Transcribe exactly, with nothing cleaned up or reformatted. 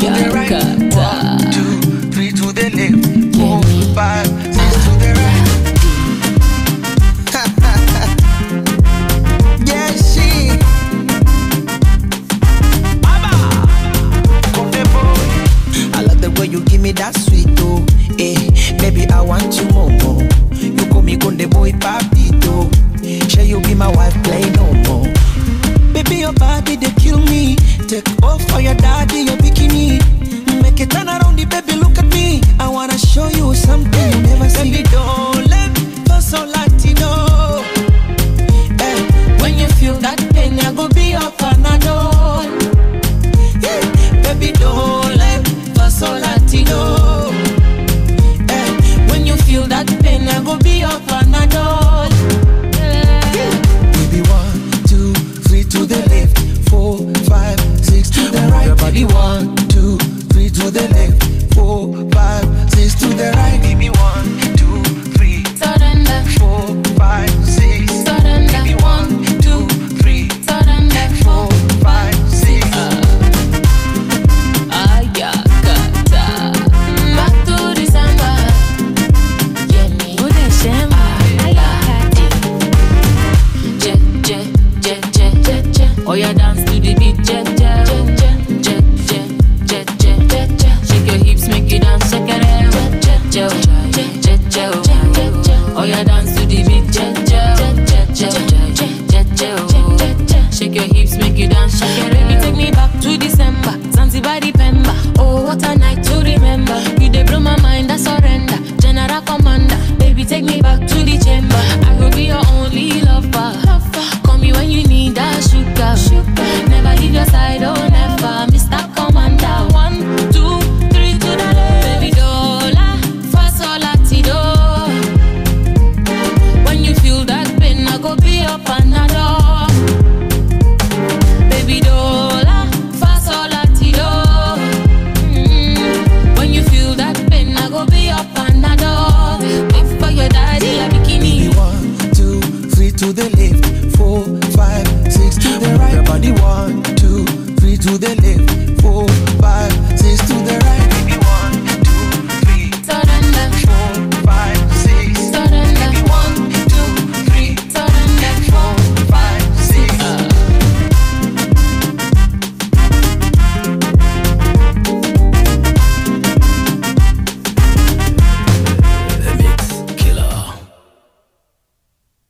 to the right. One, two, three to the left. Four, five, six to the right. Yeah, she. I love the way you give me that sweet oh, eh. Baby, I want you more, more. You call me Conde boy papito. Shall you be my wife, play no more. Baby, your body, they kill me. Take off for your daddy, your bikini. Make it turn around, the baby, look at me. I wanna show you something you never see. Baby, don't let go so Latino. Eh, when you feel that pain, I go be your panadol. Yeah, baby, don't let go so Latino. Eh, when you feel that pain, I go be your panadol. Yeah. Baby, one, two, three to the left, four, five, six to the right. Your body, one, two, three to the left, four, five, six to the right. Baby, one, two, three, surrender. Four, five, six, surrender. Baby, one, two, three, surrender. Four, five, six. Ayakata. Back to December. Jenny. Good December. Ayakati. Je, je, je, je, je, je. Oh, yeah, dance to the beat. Je, je, je, je, je, je, je, je, je. Shake your hips, make you dance. Shake it out. Je, je, je, je, je, je. Oh, yeah, dance to the beat. Je, je, je, je, je, je, je. Shake your hips, make you dance. Shake it out. Baby, take me back to December. Zanzibar, Pemba. Oh, what a night to remember. You dey blow my mind, I surrender. General Commander, baby, take me back to the chamber. I will be your only lover. Call me when you need that sugar. Never leave your side, oh never. Mister Commander, one, two, three to the left. Baby, dola, fa sol la ti do. When you feel that pain, I go be your panadol. Baby, dola, fa sol la ti do. Mm. When you feel that pain, I go be your panadol. Wait for your daddy, a bikini. Baby, one, two, three to the left, four, five, six to the right. Your body, one, two, three to the left, four, five,